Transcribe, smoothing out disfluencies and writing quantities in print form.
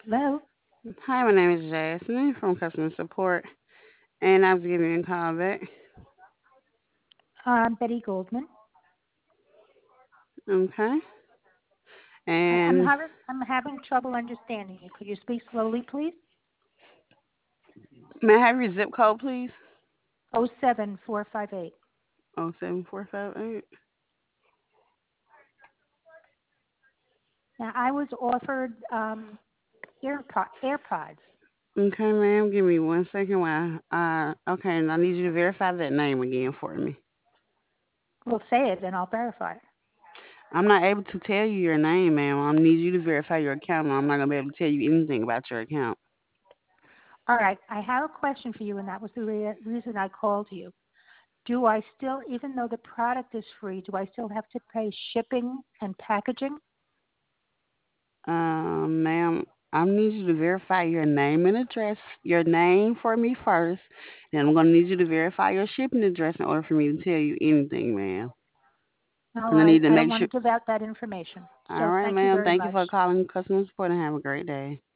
Hello. Hi, my name is Jasmine from customer support, and I was giving you a call back. Betty Goldman. Okay. I'm And having trouble understanding you. Could you speak slowly, please? may I have your zip code, please? 07458. 07458. Now, I was offered AirPods. Okay, ma'am. Give me 1 second. Okay, and I need you to verify that name again for me. Well, say it and I'll verify it. I'm not able to tell you your name, ma'am. I need you to verify your account. And I'm not gonna be able to tell you anything about your account. All right. I have a question for you, and that was the reason I called you. Do I still, even though the product is free, do I still have to pay shipping and packaging? Ma'am, I need you to verify your name and address, your name for me first. Then I'm gonna need you to verify your shipping address in order for me to tell you anything, ma'am. All And I right. need to I don't make want sure. to give out that information. All So right, thank you ma'am. very Thank you much. for calling customer support and have a great day.